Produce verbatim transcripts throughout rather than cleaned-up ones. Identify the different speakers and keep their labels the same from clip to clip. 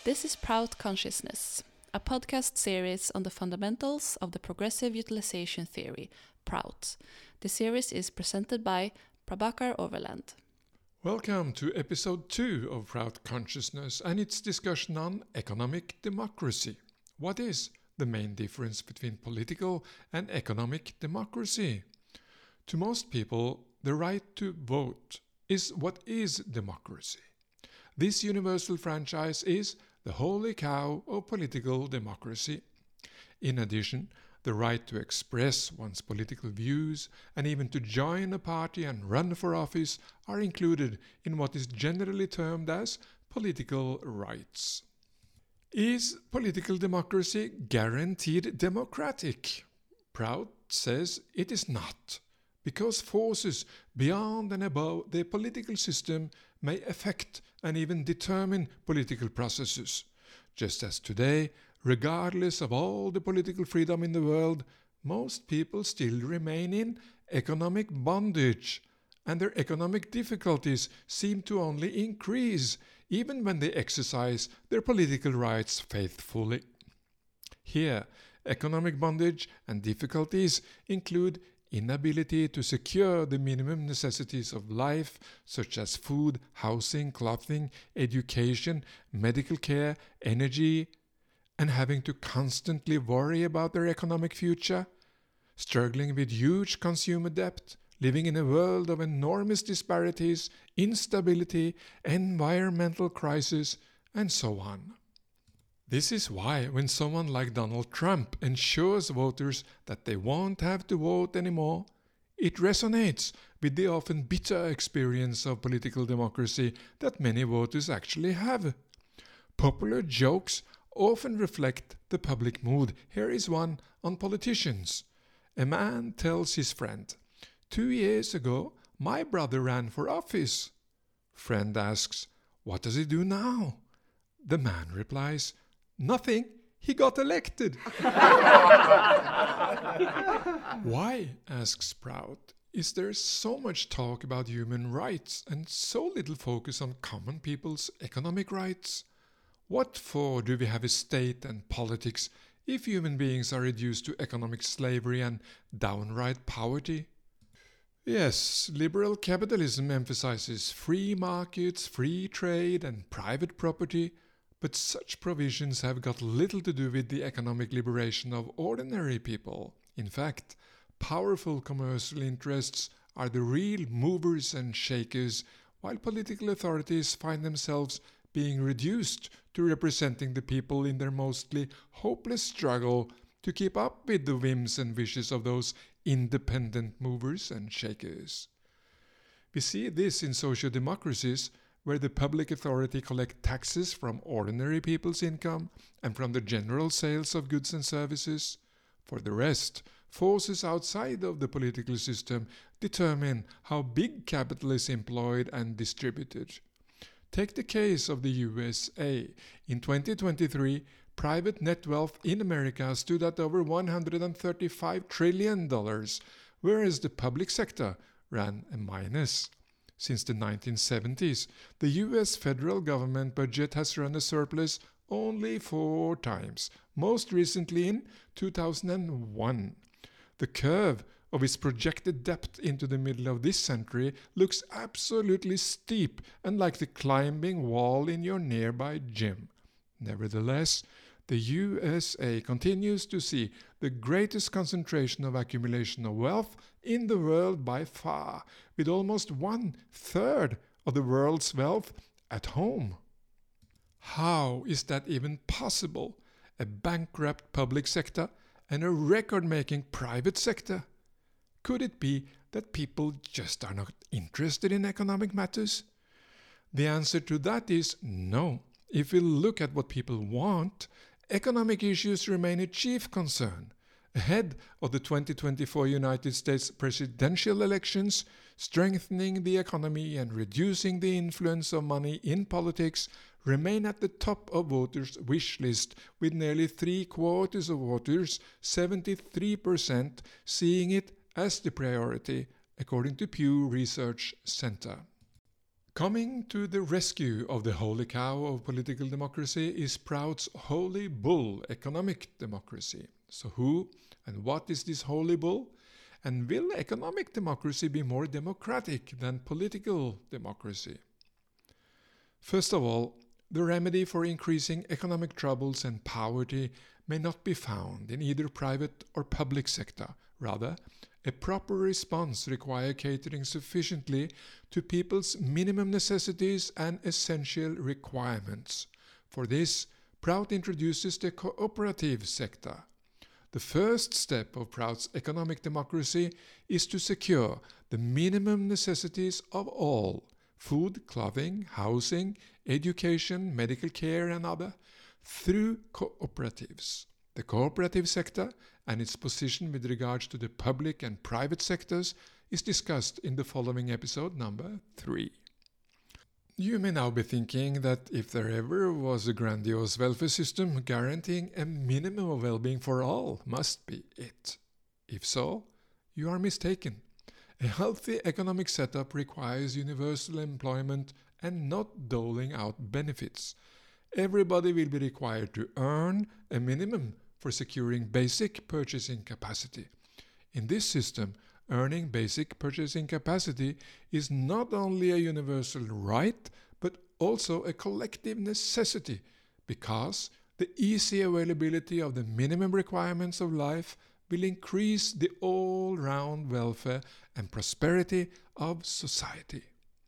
Speaker 1: This is Proud Consciousness, a podcast series on the fundamentals of the progressive utilization theory, PROUT. The series is presented by Prabhakar Overland.
Speaker 2: Welcome to episode two of Proud Consciousness and its discussion on economic democracy. What is the main difference between political and economic democracy? To most people, the right to vote is what is democracy. This universal franchise is the holy cow of political democracy. In addition, the right to express one's political views and even to join a party and run for office are included in what is generally termed as political rights. Is political democracy guaranteed democratic? Prout says it is not, because forces beyond and above the political system may affect and even determine political processes. Just as today, regardless of all the political freedom in the world, most people still remain in economic bondage, and their economic difficulties seem to only increase even when they exercise their political rights faithfully. Here, economic bondage and difficulties include inability to secure the minimum necessities of life, such as food, housing, clothing, education, medical care, energy, and having to constantly worry about their economic future, struggling with huge consumer debt, living in a world of enormous disparities, instability, environmental crisis, and so on. This is why when someone like Donald Trump ensures voters that they won't have to vote anymore, it resonates with the often bitter experience of political democracy that many voters actually have. Popular jokes often reflect the public mood. Here is one on politicians. A man tells his friend, "Two years ago, my brother ran for office." Friend asks, "What does he do now?" The man replies, "Nothing, he got elected." Why, asks Prout, is there so much talk about human rights and so little focus on common people's economic rights? What for do we have a state and politics if human beings are reduced to economic slavery and downright poverty? Yes, liberal capitalism emphasizes free markets, free trade, and private property, but such provisions have got little to do with the economic liberation of ordinary people. In fact, powerful commercial interests are the real movers and shakers, while political authorities find themselves being reduced to representing the people in their mostly hopeless struggle to keep up with the whims and wishes of those independent movers and shakers. We see this in social democracies, where the public authority collect taxes from ordinary people's income and from the general sales of goods and services. For the rest, forces outside of the political system determine how big capital is employed and distributed. Take the case of the U S A. In twenty twenty-three, private net wealth in America stood at over one hundred thirty-five trillion dollars, whereas the public sector ran a minus. Since the nineteen seventies, the U S federal government budget has run a surplus only four times, most recently in two thousand one. The curve of its projected debt into the middle of this century looks absolutely steep and like the climbing wall in your nearby gym. Nevertheless, the U S A continues to see the greatest concentration of accumulation of wealth in the world by far, with almost one-third of the world's wealth at home. How is that even possible? A bankrupt public sector and a record-making private sector? Could it be that people just are not interested in economic matters? The answer to that is no. If we look at what people want, economic issues remain a chief concern. Ahead of the twenty twenty-four United States presidential elections, strengthening the economy and reducing the influence of money in politics remain at the top of voters' wish list, with nearly three quarters of voters, seventy-three percent, seeing it as the priority, according to Pew Research Center. Coming to the rescue of the holy cow of political democracy is Prout's holy bull, economic democracy. So who and what is this holy bull? And will economic democracy be more democratic than political democracy? First of all, the remedy for increasing economic troubles and poverty may not be found in either private or public sector. Rather, a proper response requires catering sufficiently to people's minimum necessities and essential requirements. For this, Prout introduces the cooperative sector. The first step of Prout's economic democracy is to secure the minimum necessities of all: food, clothing, housing, education, medical care and other, through cooperatives. The cooperative sector and its position with regards to the public and private sectors is discussed in the following episode number three. You may now be thinking that if there ever was a grandiose welfare system, guaranteeing a minimum of well-being for all must be it. If so, you are mistaken. A healthy economic setup requires universal employment and not doling out benefits. Everybody will be required to earn a minimum for securing basic purchasing capacity. In this system, earning basic purchasing capacity is not only a universal right, but also a collective necessity, because the easy availability of the minimum requirements of life will increase the all-round welfare and prosperity of society.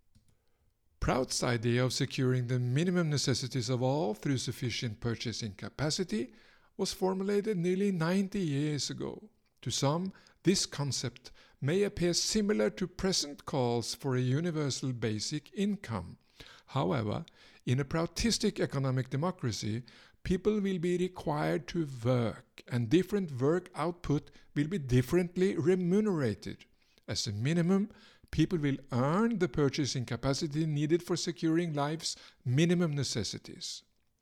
Speaker 2: Prout's idea of securing the minimum necessities of all through sufficient purchasing capacity was formulated nearly ninety years ago. To some, this concept may appear similar to present calls for a universal basic income. However, in a Proutistic economic democracy, people will be required to work, and different work output will be differently remunerated. As a minimum, people will earn the purchasing capacity needed for securing life's minimum necessities.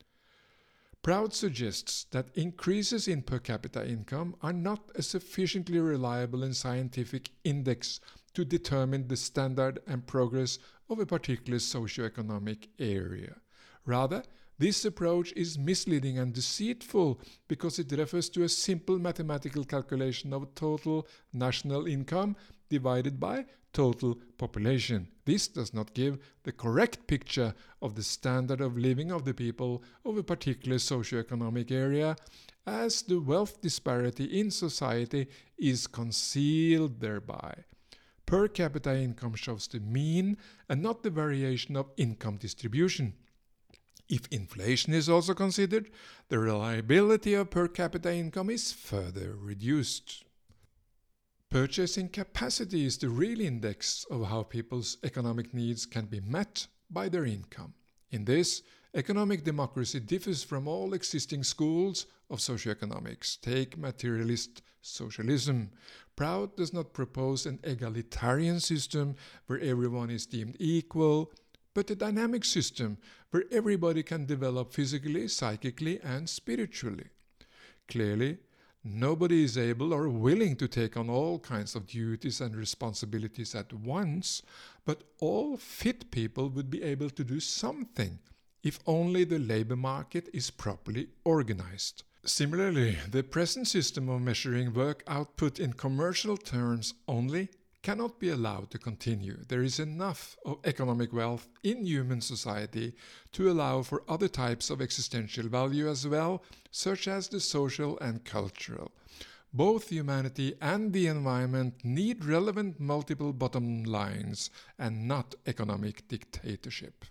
Speaker 2: Prout suggests that increases in per capita income are not a sufficiently reliable and scientific index to determine the standard and progress of a particular socio-economic area. Rather, this approach is misleading and deceitful because it refers to a simple mathematical calculation of total national income divided by total population. This does not give the correct picture of the standard of living of the people of a particular socio-economic area, as the wealth disparity in society is concealed thereby. Per capita income shows the mean and not the variation of income distribution. If inflation is also considered, the reliability of per capita income is further reduced. Purchasing capacity is the real index of how people's economic needs can be met by their income. In this, economic democracy differs from all existing schools of socioeconomics. Take materialist socialism. Prout does not propose an egalitarian system where everyone is deemed equal, but a dynamic system where everybody can develop physically, psychically, and spiritually. Clearly, nobody is able or willing to take on all kinds of duties and responsibilities at once, but all fit people would be able to do something if only the labor market is properly organized. Similarly, the present system of measuring work output in commercial terms only cannot be allowed to continue. There is enough of economic wealth in human society to allow for other types of existential value as well, such as the social and cultural. Both humanity and the environment need relevant multiple bottom lines and not economic dictatorship.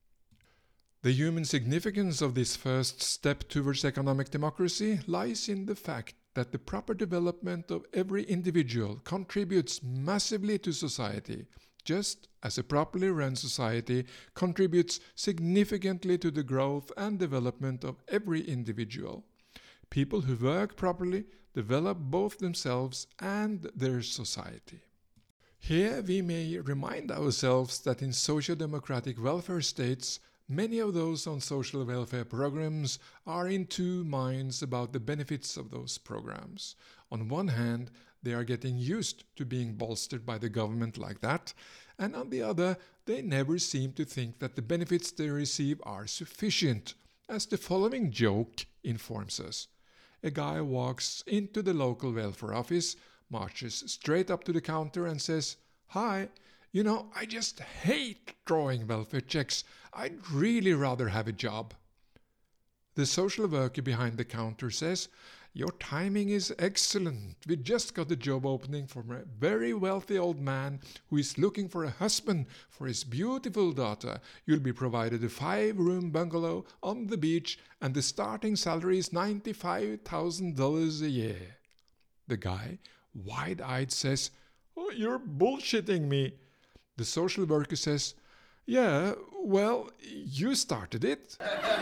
Speaker 2: The human significance of this first step towards economic democracy lies in the fact that the proper development of every individual contributes massively to society, just as a properly run society contributes significantly to the growth and development of every individual. People who work properly develop both themselves and their society. Here we may remind ourselves that in socio-democratic welfare states, many of those on social welfare programs are in two minds about the benefits of those programs. On one hand, they are getting used to being bolstered by the government like that, and on the other, they never seem to think that the benefits they receive are sufficient, as the following joke informs us. A guy walks into the local welfare office, marches straight up to the counter and says, "Hi, you know, I just hate drawing welfare checks. I'd really rather have a job." The social worker behind the counter says, "Your timing is excellent. We just got a job opening for a very wealthy old man who is looking for a husband for his beautiful daughter. You'll be provided a five-room bungalow on the beach and the starting salary is ninety-five thousand dollars a year." The guy, wide-eyed, says, "Oh, you're bullshitting me." The social worker says, "Yeah, well, you started it."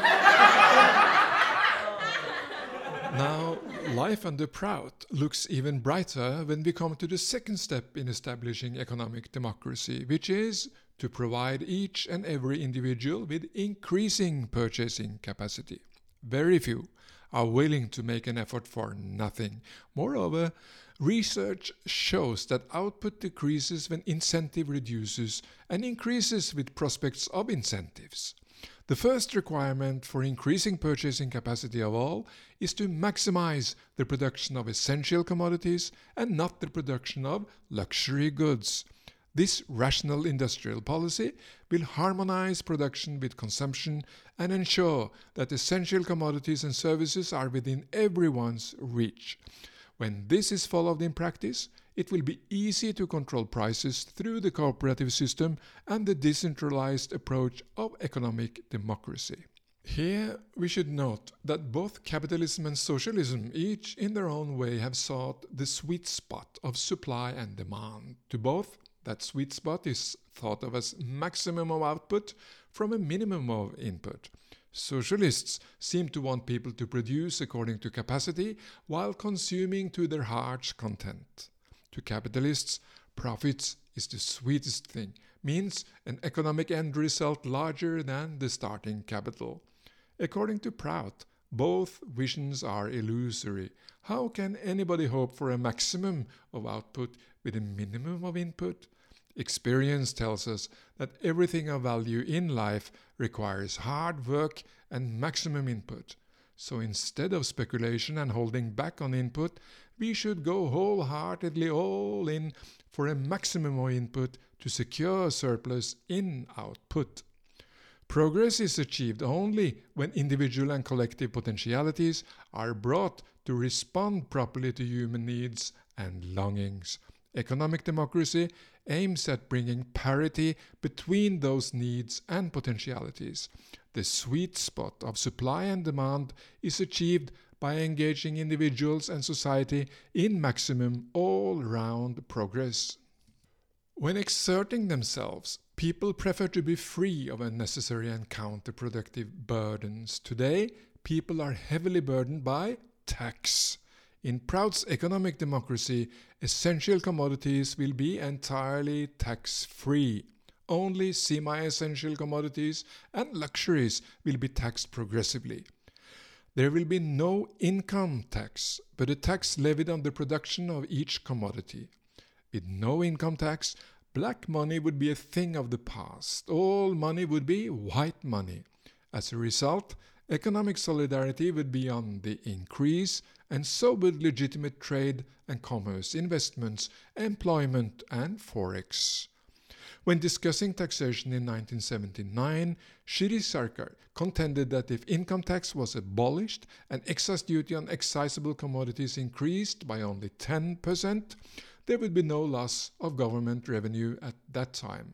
Speaker 2: Now, life under Prout looks even brighter when we come to the second step in establishing economic democracy, which is to provide each and every individual with increasing purchasing capacity. Very few are willing to make an effort for nothing. Moreover, research shows that output decreases when incentive reduces and increases with prospects of incentives. The first requirement for increasing purchasing capacity of all is to maximize the production of essential commodities and not the production of luxury goods. This rational industrial policy will harmonize production with consumption and ensure that essential commodities and services are within everyone's reach. When this is followed in practice, it will be easy to control prices through the cooperative system and the decentralized approach of economic democracy. Here we should note that both capitalism and socialism, each in their own way, have sought the sweet spot of supply and demand. To both, that sweet spot is thought of as maximum of output from a minimum of input. Socialists seem to want people to produce according to capacity while consuming to their heart's content. To capitalists, profits is the sweetest thing, means an economic end result larger than the starting capital. According to Prout, both visions are illusory. How can anybody hope for a maximum of output with a minimum of input? Experience tells us that everything of value in life requires hard work and maximum input. So instead of speculation and holding back on input, we should go wholeheartedly all in for a maximum of input to secure surplus in output. Progress is achieved only when individual and collective potentialities are brought to respond properly to human needs and longings. Economic democracy aims at bringing parity between those needs and potentialities. The sweet spot of supply and demand is achieved by engaging individuals and society in maximum all-round progress. When exerting themselves, people prefer to be free of unnecessary and counterproductive burdens. Today, people are heavily burdened by tax. In Prout's economic democracy, essential commodities will be entirely tax-free. Only semi-essential commodities and luxuries will be taxed progressively. There will be no income tax, but a tax levied on the production of each commodity. With no income tax, black money would be a thing of the past. All money would be white money. As a result, economic solidarity would be on the increase, and so would legitimate trade and commerce, investments, employment, and forex. When discussing taxation in nineteen seventy-nine, Shri Sarkar contended that if income tax was abolished and excise duty on excisable commodities increased by only ten percent, there would be no loss of government revenue at that time.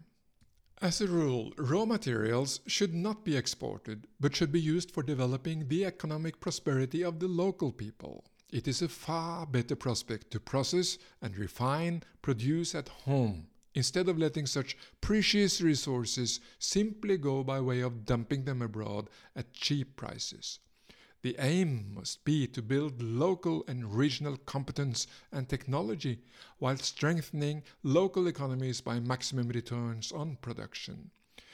Speaker 2: As a rule, raw materials should not be exported, but should be used for developing the economic prosperity of the local people. It is a far better prospect to process and refine produce at home, instead of letting such precious resources simply go by way of dumping them abroad at cheap prices. The aim must be to build local and regional competence and technology while strengthening local economies by maximum returns on production.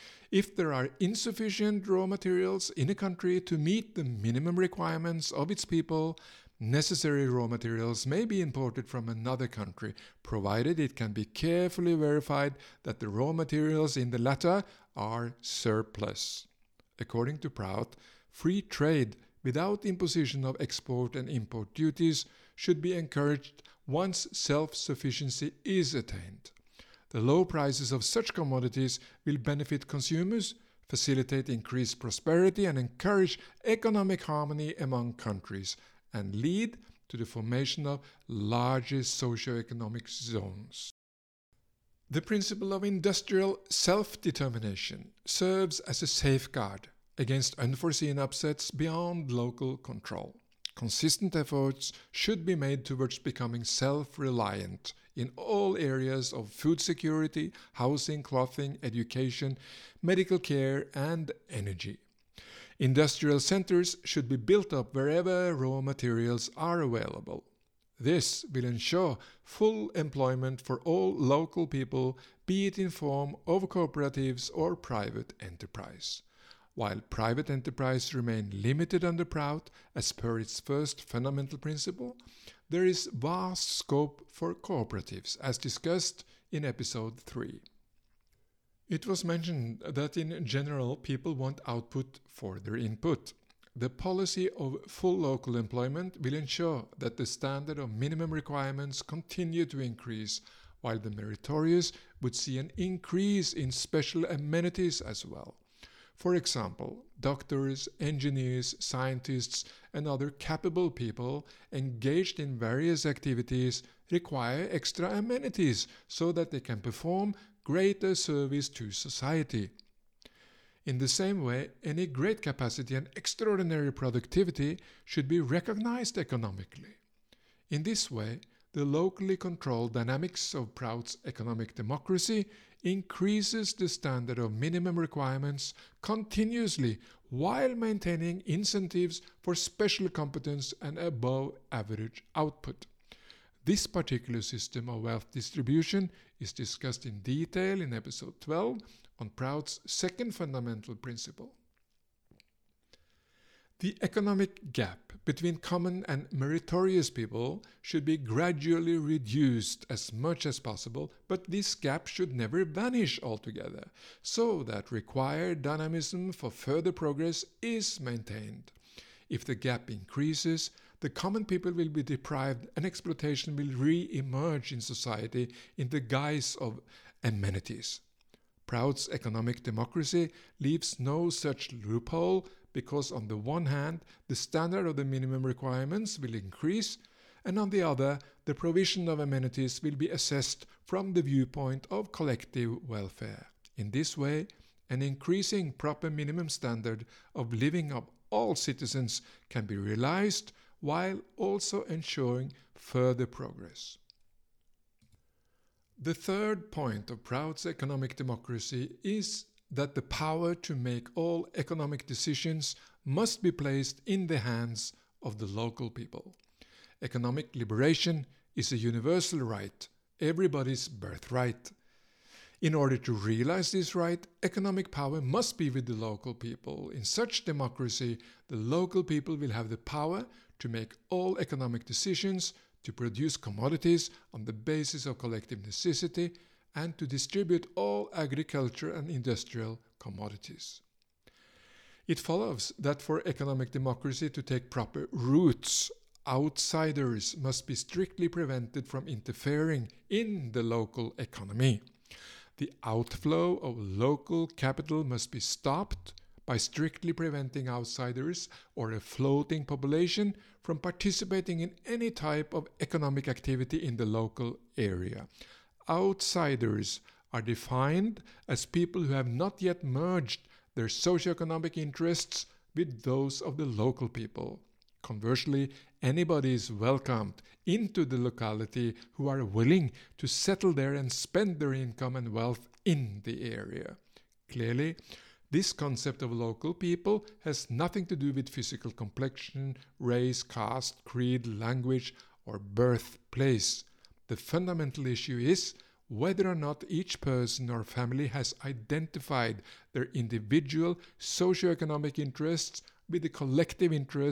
Speaker 2: If there are insufficient raw materials in a country to meet the minimum requirements of its people, Necessary raw materials may be imported from another country, provided it can be carefully verified that the raw materials in the latter are surplus. According to Prout, free trade without imposition of export and import duties should be encouraged once self-sufficiency is attained. The low prices of such commodities will benefit consumers, facilitate increased prosperity, and encourage economic harmony among countries, and lead to the formation of larger socio-economic zones. The principle of industrial self-determination serves as a safeguard against unforeseen upsets beyond local control. Consistent efforts should be made towards becoming self-reliant in all areas of food security, housing, clothing, education, medical care, and energy. Industrial centers should be built up wherever raw materials are available. This will ensure full employment for all local people, be it in form of cooperatives or private enterprise. While private enterprise remain limited under Prout as per its first fundamental principle, there is vast scope for cooperatives, as discussed in episode three. It was mentioned that in general people want output for their input. The policy of full local employment will ensure that the standard of minimum requirements continue to increase, while the meritorious would see an increase in special amenities as well. For example, doctors, engineers, scientists, and other capable people engaged in various activities require extra amenities so that they can perform greater service to society. In the same way, any great capacity and extraordinary productivity should be recognized economically. In this way, the locally controlled dynamics of Prout's economic democracy increases the standard of minimum requirements continuously while maintaining incentives for special competence and above average output. This particular system of wealth distribution is discussed in detail in episode twelve on Prout's second fundamental principle. The economic gap between common and meritorious people should be gradually reduced as much as possible, but this gap should never vanish altogether, so that required dynamism for further progress is maintained. If the gap increases, the common people will be deprived and exploitation will re-emerge in society in the guise of amenities. Prout's economic democracy leaves no such loophole because on the one hand, the standard of the minimum requirements will increase, and on the other, the provision of amenities will be assessed from the viewpoint of collective welfare. In this way, an increasing proper minimum standard of living of all citizens can be realized while also ensuring further progress. The third point of Prout's economic democracy is that the power to make all economic decisions must be placed in the hands of the local people. Economic liberation is a universal right, everybody's birthright. In order to realize this right, economic power must be with the local people. In such democracy, the local people will have the power to make all economic decisions, to produce commodities on the basis of collective necessity, and to distribute all agriculture and industrial commodities. It follows that for economic democracy to take proper roots, outsiders must be strictly prevented from interfering in the local economy. The outflow of local capital must be stopped by strictly preventing outsiders or a floating population from participating in any type of economic activity in the local area. Outsiders are defined as people who have not yet merged their socioeconomic interests with those of the local people. Conversely, anybody is welcomed into the locality who are willing to settle there and spend their income and wealth in the area. Clearly, this concept of local people has nothing to do with physical complexion, race, caste, creed, language, or birthplace. The fundamental issue is whether or not each person or family has identified their individual socioeconomic interests with the collective interest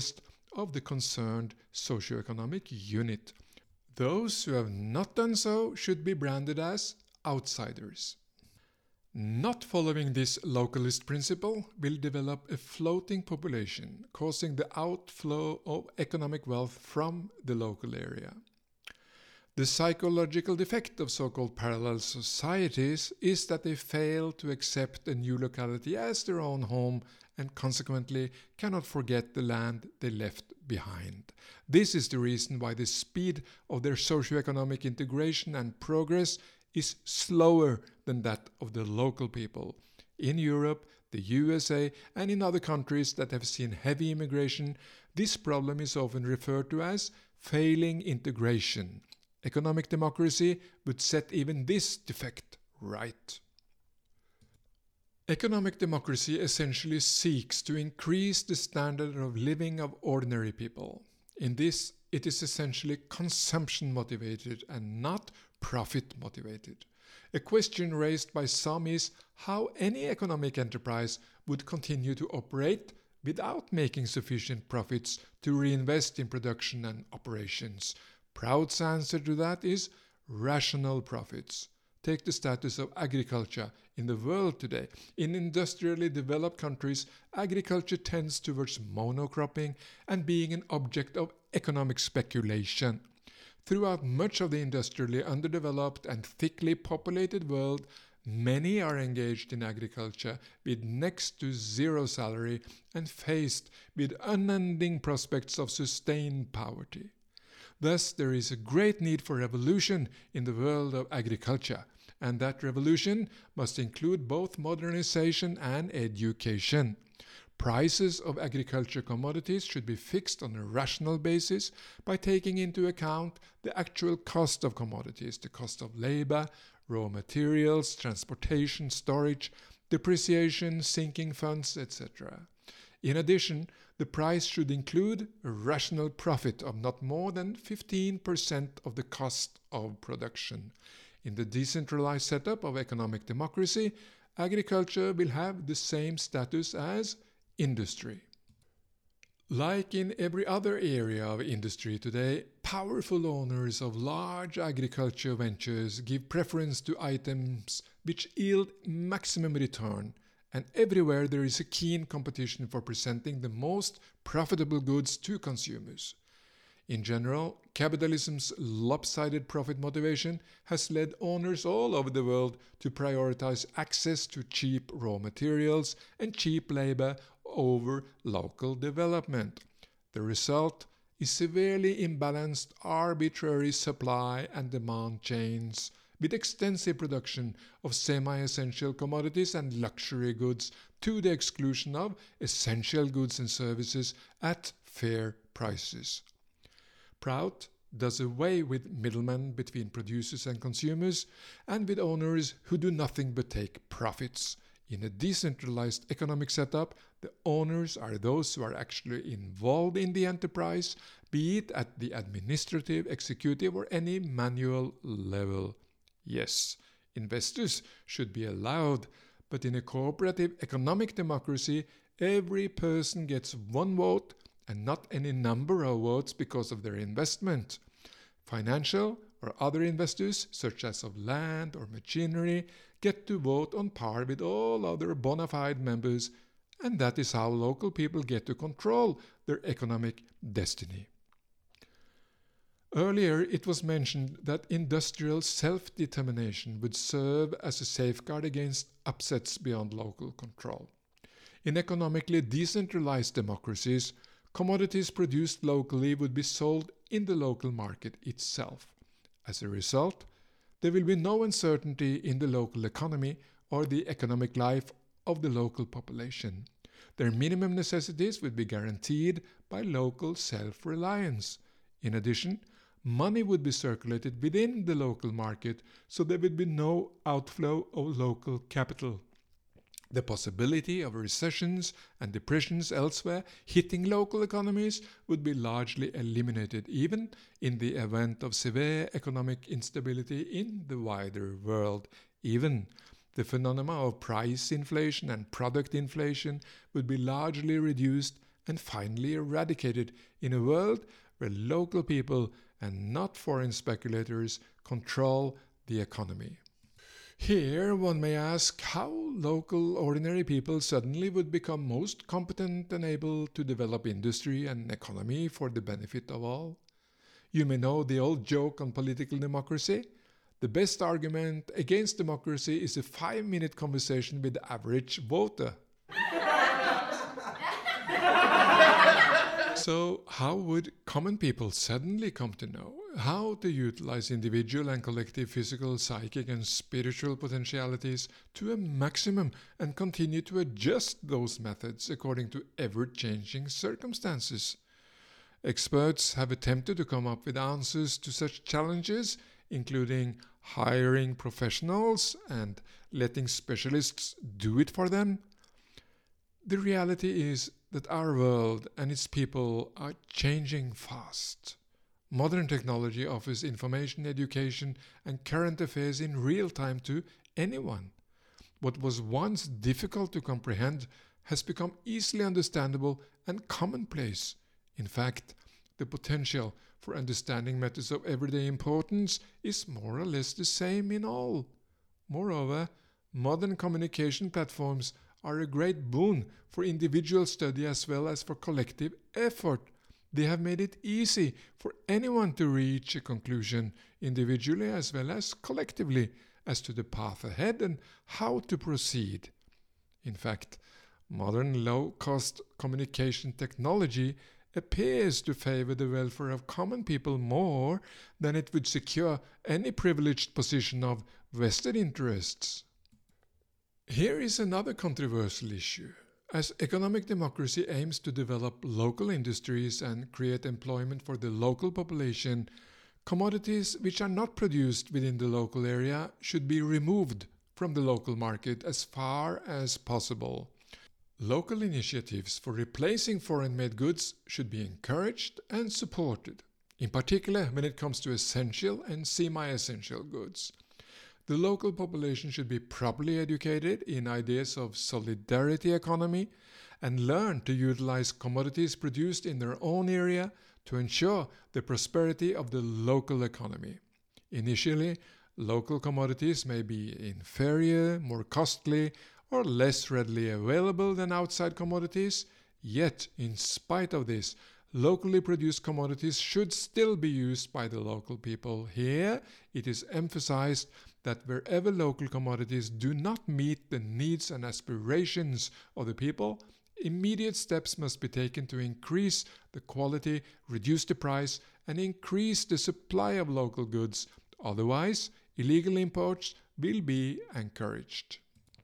Speaker 2: of the concerned socioeconomic unit. Those who have not done so should be branded as outsiders. Not following this localist principle will develop a floating population, causing the outflow of economic wealth from the local area. The psychological defect of so-called parallel societies is that they fail to accept a new locality as their own home and consequently cannot forget the land they left behind. This is the reason why the speed of their socio-economic integration and progress is slower than that of the local people. In Europe, the U S A, and in other countries that have seen heavy immigration, this problem is often referred to as failing integration. Economic democracy would set even this defect right. Economic democracy essentially seeks to increase the standard of living of ordinary people. In this, it is essentially consumption motivated and not profit motivated. A question raised by some is how any economic enterprise would continue to operate without making sufficient profits to reinvest in production and operations. Proud's answer to that is rational profits. Take the status of agriculture in the world today. In industrially developed countries, agriculture tends towards monocropping and being an object of economic speculation. Throughout much of the industrially underdeveloped and thickly populated world, many are engaged in agriculture with next to zero salary and faced with unending prospects of sustained poverty. Thus, there is a great need for revolution in the world of agriculture, and that revolution must include both modernization and education. Prices of agriculture commodities should be fixed on a rational basis by taking into account the actual cost of commodities, the cost of labor, raw materials, transportation, storage, depreciation, sinking funds, et cetera. In addition, the price should include a rational profit of not more than fifteen percent of the cost of production. In the decentralized setup of economic democracy, agriculture will have the same status as industry. Like in every other area of industry today, powerful owners of large agriculture ventures give preference to items which yield maximum return, and everywhere there is a keen competition for presenting the most profitable goods to consumers. In general, capitalism's lopsided profit motivation has led owners all over the world to prioritize access to cheap raw materials and cheap labor over local development. The result is severely imbalanced arbitrary supply and demand chains with extensive production of semi-essential commodities and luxury goods to the exclusion of essential goods and services at fair prices. Proud does away with middlemen between producers and consumers and with owners who do nothing but take profits. In a decentralized economic setup, the owners are those who are actually involved in the enterprise, be it at the administrative, executive, or any manual level. Yes, investors should be allowed, but in a cooperative economic democracy, every person gets one vote and not any number of votes because of their investment. Financial or other investors, such as of land or machinery, get to vote on par with all other bona fide members, and that is how local people get to control their economic destiny. Earlier, it was mentioned that industrial self-determination would serve as a safeguard against upsets beyond local control. In economically decentralized democracies, commodities produced locally would be sold in the local market itself. As a result, there will be no uncertainty in the local economy or the economic life of the local population. Their minimum necessities would be guaranteed by local self-reliance. In addition, money would be circulated within the local market, so there would be no outflow of local capital. The possibility of recessions and depressions elsewhere hitting local economies would be largely eliminated, even in the event of severe economic instability in the wider world. Even the phenomena of price inflation and product inflation would be largely reduced, and finally eradicated in a world where local people and not foreign speculators control the economy. Here one may ask how local ordinary people suddenly would become most competent and able to develop industry and economy for the benefit of all. You may know the old joke on political democracy. The best argument against democracy is a five-minute conversation with the average voter. So how would common people suddenly come to know how to utilize individual and collective physical, psychic and spiritual potentialities to a maximum and continue to adjust those methods according to ever-changing circumstances? Experts have attempted to come up with answers to such challenges, including hiring professionals and letting specialists do it for them. The reality is that our world and its people are changing fast. Modern technology offers information, education, and current affairs in real time to anyone. What was once difficult to comprehend has become easily understandable and commonplace. In fact, the potential for understanding matters of everyday importance is more or less the same in all. Moreover, modern communication platforms are a great boon for individual study as well as for collective effort. They have made it easy for anyone to reach a conclusion individually as well as collectively as to the path ahead and how to proceed. In fact, modern low-cost communication technology appears to favor the welfare of common people more than it would secure any privileged position of vested interests. Here is another controversial issue. As economic democracy aims to develop local industries and create employment for the local population, commodities which are not produced within the local area should be removed from the local market as far as possible. Local initiatives for replacing foreign-made goods should be encouraged and supported, in particular when it comes to essential and semi-essential goods. The local population should be properly educated in ideas of solidarity economy and learn to utilize commodities produced in their own area to ensure the prosperity of the local economy. Initially, local commodities may be inferior, more costly, or less readily available than outside commodities, yet in spite of this, locally produced commodities should still be used by the local people. Here, it is emphasized that wherever local commodities do not meet the needs and aspirations of the people, immediate steps must be taken to increase the quality, reduce the price, and increase the supply of local goods. Otherwise, illegal imports will be encouraged.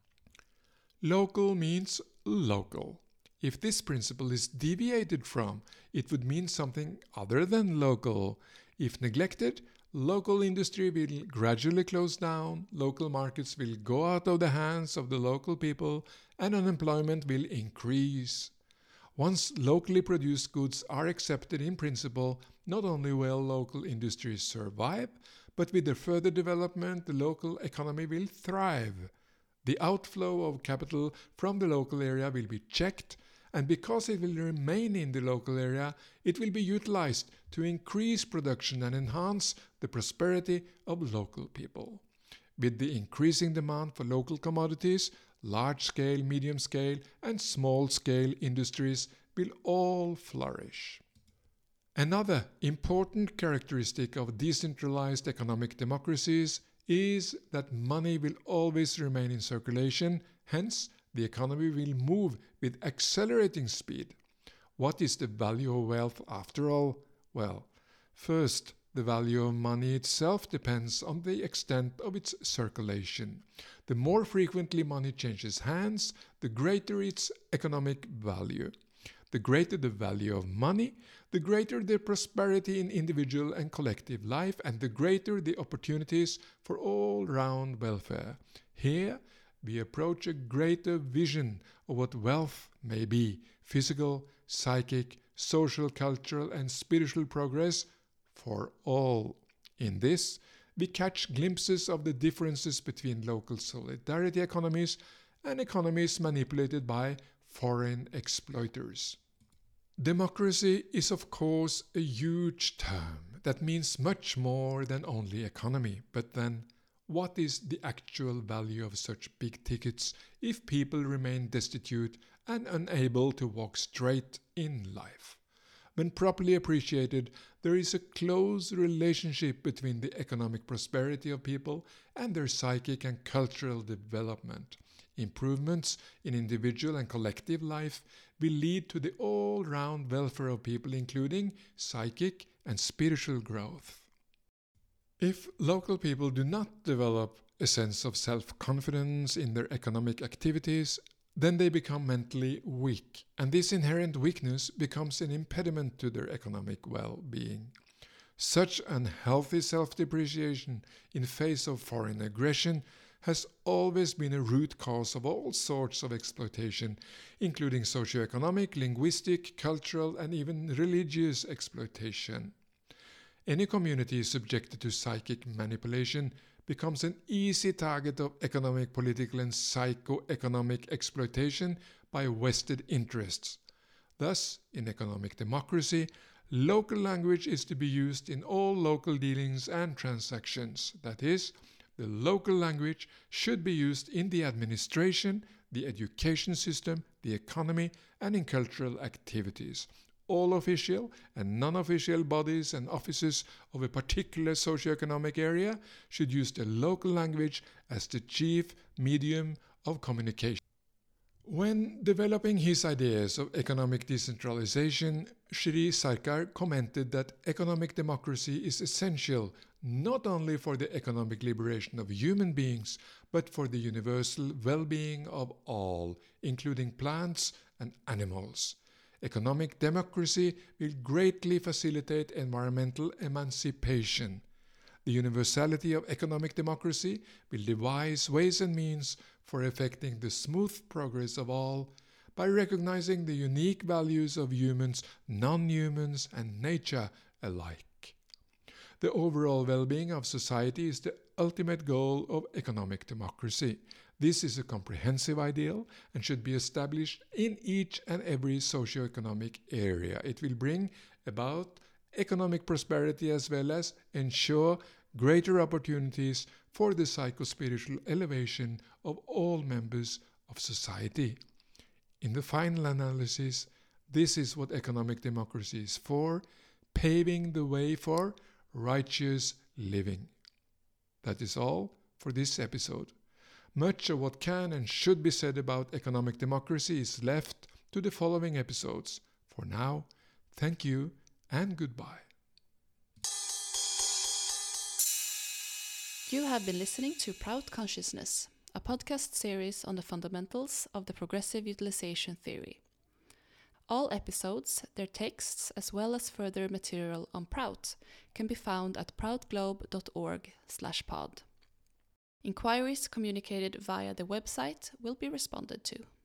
Speaker 2: Local means local. If this principle is deviated from, it would mean something other than local. If neglected, local industry will gradually close down, local markets will go out of the hands of the local people, and unemployment will increase. Once locally produced goods are accepted in principle, not only will local industries survive, but with their further development, the local economy will thrive. The outflow of capital from the local area will be checked, and because it will remain in the local area, it will be utilized to increase production and enhance the prosperity of local people. With the increasing demand for local commodities, large-scale, medium-scale, and small-scale industries will all flourish. Another important characteristic of decentralized economic democracies is that money will always remain in circulation, hence the economy will move with accelerating speed. What is the value of wealth after all? Well, first, the value of money itself depends on the extent of its circulation. The more frequently money changes hands, the greater its economic value. The greater the value of money, the greater the prosperity in individual and collective life, and the greater the opportunities for all-round welfare. Here, we approach a greater vision of what wealth may be: physical, psychic, social, cultural, and spiritual progress for all. In this, we catch glimpses of the differences between local solidarity economies and economies manipulated by foreign exploiters. Democracy is of course a huge term that means much more than only economy, but then what is the actual value of such big tickets if people remain destitute and unable to walk straight in life? When properly appreciated, there is a close relationship between the economic prosperity of people and their psychic and cultural development. Improvements in individual and collective life will lead to the all-round welfare of people, including psychic and spiritual growth. If local people do not develop a sense of self-confidence in their economic activities, then they become mentally weak, and this inherent weakness becomes an impediment to their economic well-being. Such unhealthy self-depreciation in face of foreign aggression has always been a root cause of all sorts of exploitation, including socio-economic, linguistic, cultural, and even religious exploitation. Any community subjected to psychic manipulation becomes an easy target of economic, political, and psycho-economic exploitation by vested interests. Thus, in economic democracy, local language is to be used in all local dealings and transactions. That is, the local language should be used in the administration, the education system, the economy, and in cultural activities. All official and non-official bodies and offices of a particular socio-economic area should use the local language as the chief medium of communication. When developing his ideas of economic decentralization, Sri Sarkar commented that economic democracy is essential not only for the economic liberation of human beings, but for the universal well-being of all, including plants and animals. Economic democracy will greatly facilitate environmental emancipation. The universality of economic democracy will devise ways and means for effecting the smooth progress of all by recognizing the unique values of humans, non-humans, and nature alike. The overall well-being of society is the ultimate goal of economic democracy. This is a comprehensive ideal and should be established in each and every socio-economic area. It will bring about economic prosperity as well as ensure greater opportunities for the psycho-spiritual elevation of all members of society. In the final analysis, this is what economic democracy is for, paving the way for righteous living. That is all for this episode. Much of what can and should be said about economic democracy is left to the following episodes. For now, thank you and goodbye.
Speaker 1: You have been listening to Proud Consciousness, a podcast series on the fundamentals of the progressive utilization theory. All episodes, their texts, as well as further material on Prout can be found at proudglobe dot org slash pod. Inquiries communicated via the website will be responded to.